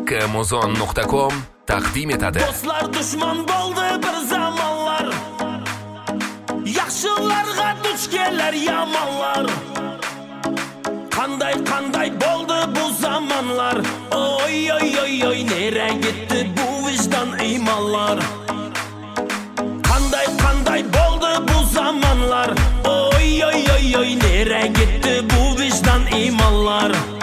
hakkimuzon.com taqdim etadi. Do'stlar dushman bo'ldi bir zamonlar, yaxshilarga duch kelar yomonlar. Qanday bo'ldi bu zamonlar, oy oy oy oy, nere gitti bu vijdon iymonlar. Qanday bo'ldi bu zamonlar, oy oy oy oy, nere gitti bu vijdon iymonlar.